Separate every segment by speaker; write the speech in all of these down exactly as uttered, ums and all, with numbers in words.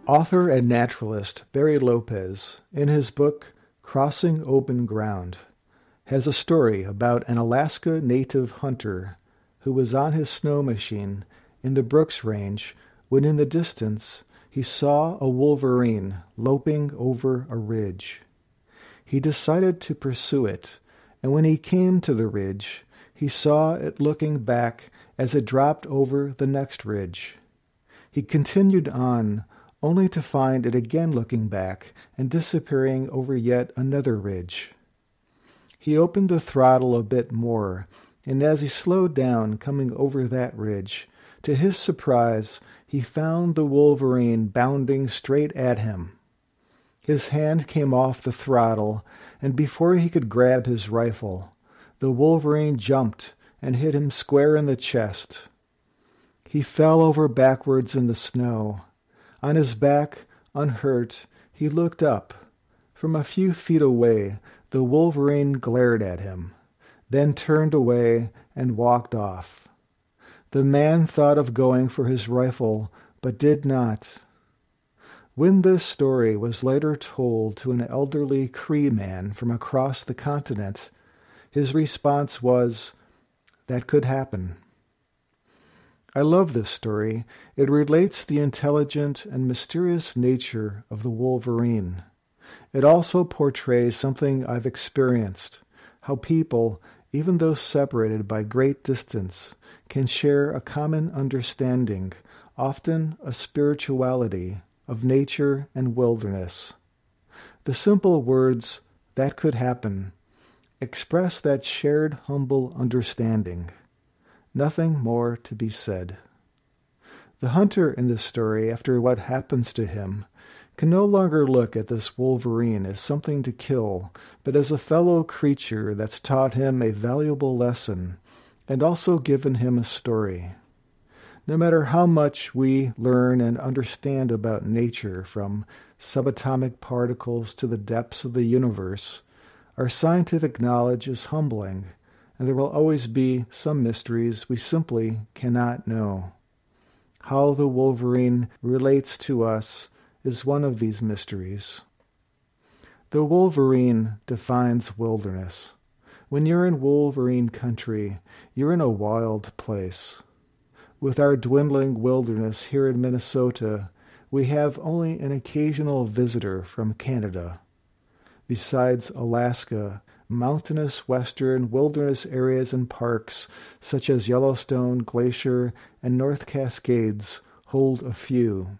Speaker 1: Author and naturalist Barry Lopez, in his book Crossing Open Ground, has a story about an Alaska native hunter who was on his snow machine in the Brooks Range when in the distance he saw a wolverine loping over a ridge. He decided to pursue it, and when he came to the ridge, he saw it looking back as it dropped over the next ridge. He continued on, only to find it again looking back and disappearing over yet another ridge. He opened the throttle a bit more, and as he slowed down coming over that ridge, to his surprise, he found the wolverine bounding straight at him. His hand came off the throttle, and before he could grab his rifle, the wolverine jumped and hit him square in the chest. He fell over backwards in the snow. On his back, unhurt, he looked up. From a few feet away, the wolverine glared at him, then turned away and walked off. The man thought of going for his rifle, but did not. When this story was later told to an elderly Cree man from across the continent, his response was, "That could happen." I love this story. It relates the intelligent and mysterious nature of the wolverine. It also portrays something I've experienced, how people, even though separated by great distance, can share a common understanding, often a spirituality, of nature and wilderness. The simple words, "that could happen," express that shared humble understanding. Nothing more to be said. The hunter in this story, after what happens to him, can no longer look at this wolverine as something to kill, but as a fellow creature that's taught him a valuable lesson, and also given him a story. No matter how much we learn and understand about nature, from subatomic particles to the depths of the universe, our scientific knowledge is humbling, and there will always be some mysteries we simply cannot know. How the wolverine relates to us is one of these mysteries. The wolverine defines wilderness. When you're in wolverine country, you're in a wild place. With our dwindling wilderness here in Minnesota, we have only an occasional visitor from Canada. Besides Alaska, mountainous western wilderness areas and parks such as Yellowstone Glacier and North Cascades hold a few.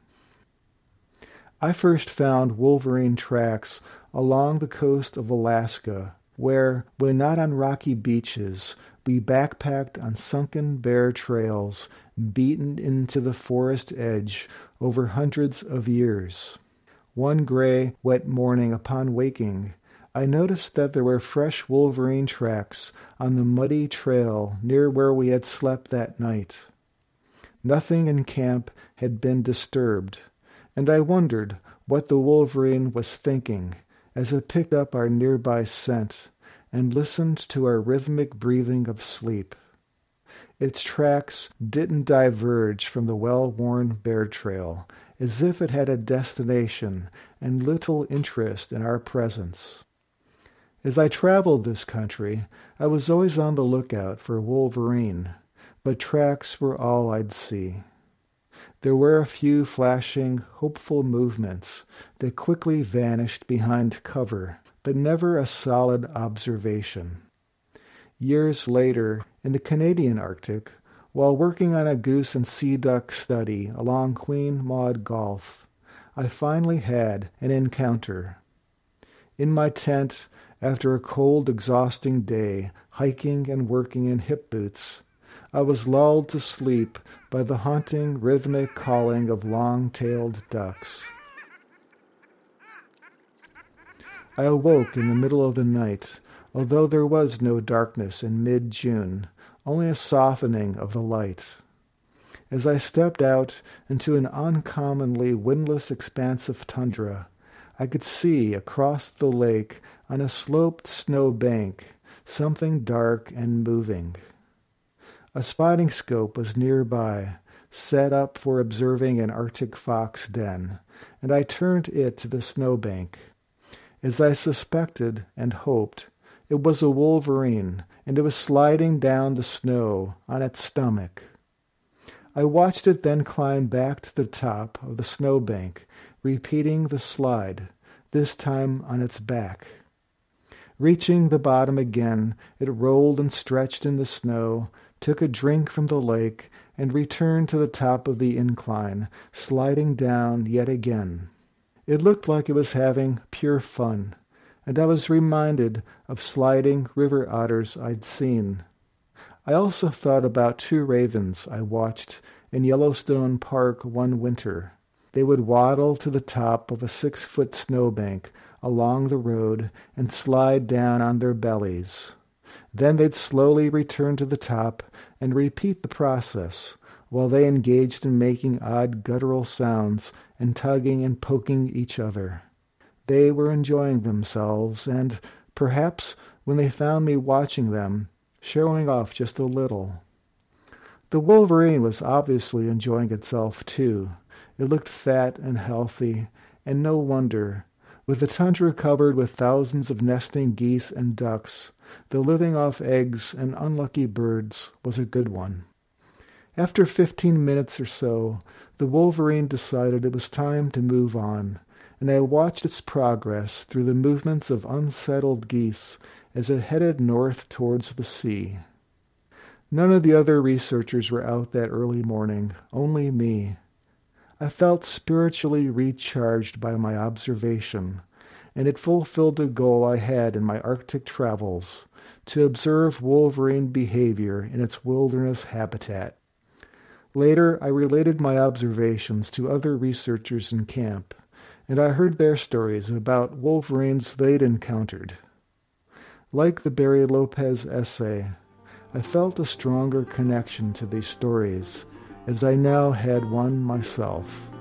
Speaker 1: I first found wolverine tracks along the coast of Alaska, where, when not on rocky beaches, we backpacked on sunken bare trails beaten into the forest edge over hundreds of years. One gray, wet morning upon waking, I noticed that there were fresh wolverine tracks on the muddy trail near where we had slept that night. Nothing in camp had been disturbed, and I wondered what the wolverine was thinking as it picked up our nearby scent and listened to our rhythmic breathing of sleep. Its tracks didn't diverge from the well-worn bear trail, as if it had a destination and little interest in our presence. As I traveled this country, I was always on the lookout for wolverine, but tracks were all I'd see. There were a few flashing, hopeful movements that quickly vanished behind cover, but never a solid observation. Years later, in the Canadian Arctic, while working on a goose and sea duck study along Queen Maud Gulf, I finally had an encounter. In my tent, after a cold, exhausting day, hiking and working in hip boots, I was lulled to sleep by the haunting, rhythmic calling of long-tailed ducks. I awoke in the middle of the night, although there was no darkness in mid-June, only a softening of the light. As I stepped out into an uncommonly windless expanse of tundra, I could see across the lake on a sloped snow bank something dark and moving. A spotting scope was nearby, set up for observing an Arctic fox den, and I turned it to the snowbank. As I suspected and hoped, it was a wolverine, and it was sliding down the snow on its stomach. I watched it then climb back to the top of the snowbank, repeating the slide, this time on its back. Reaching the bottom again, it rolled and stretched in the snow, took a drink from the lake, and returned to the top of the incline, sliding down yet again. It looked like it was having pure fun, and I was reminded of sliding river otters I'd seen. I also thought about two ravens I watched in Yellowstone Park one winter. They would waddle to the top of a six-foot snowbank along the road and slide down on their bellies. Then they'd slowly return to the top and repeat the process, while they engaged in making odd guttural sounds and tugging and poking each other. They were enjoying themselves, and, perhaps, when they found me watching them, showing off just a little. The wolverine was obviously enjoying itself, too. It looked fat and healthy, and no wonder. With the tundra covered with thousands of nesting geese and ducks, the living off eggs and unlucky birds was a good one. After fifteen minutes or so, the wolverine decided it was time to move on, and I watched its progress through the movements of unsettled geese as it headed north towards the sea. None of the other researchers were out that early morning, only me. I felt spiritually recharged by my observation, and it fulfilled the goal I had in my Arctic travels, to observe wolverine behavior in its wilderness habitat. Later, I related my observations to other researchers in camp, and I heard their stories about wolverines they'd encountered. Like the Barry Lopez essay, I felt a stronger connection to these stories, as I now had one myself.